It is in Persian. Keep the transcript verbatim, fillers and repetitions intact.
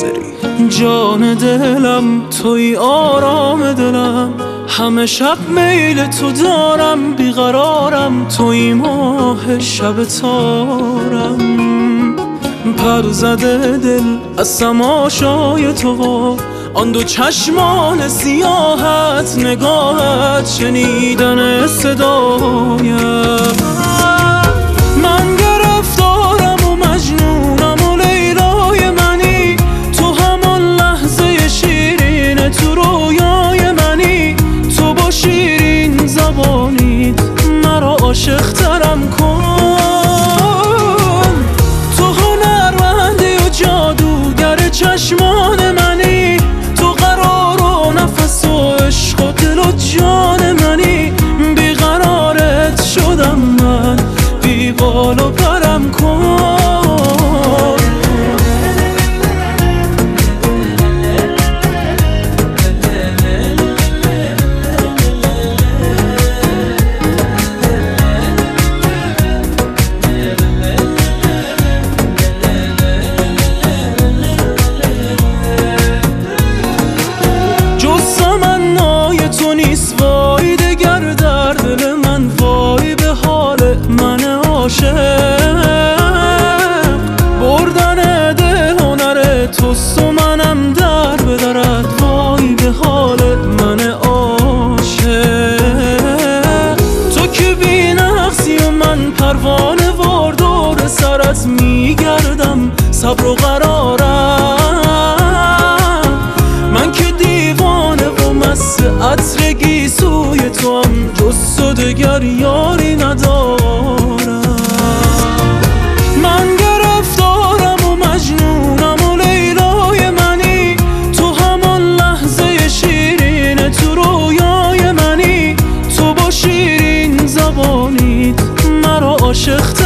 نگذری. جان دلم توی آرام دلم، همه شب میل تو دارم، بیقرارم توی ماه شب تارم. پر زده دل از تماشای تو و آن دو چشمان سیاهت، نگاهت، شنیدن صدایم. من گرفتارم و مجنونم و لیلای منی، تو همون لحظه شیرین تو رویای منی. تو با شیرین زبانیت مرا عاشق ترم کن. تو هنرمندی و جادوگر چشمان منی، تو قرار و نفس و عشق و دل و جان منی. بیقرارت شدم من، بی بال و پرم کن. وای دگر در دل من، وای به حال من عاشق. بردن دل هنر توست و منم در به درت، وای به حال من عاشق. تو که بی نقصی و من پروانه وار دور سرت میگردم، صبر و قرارم. من که دیوانه و مست عطر گیسوی تو هم، جز تو دگر یاری ندارم. من گرفتارم و مجنونم و لیلای منی، تو همون لحظه شیرین تو رویای منی. تو با شیرین زبانیت مرا عاشق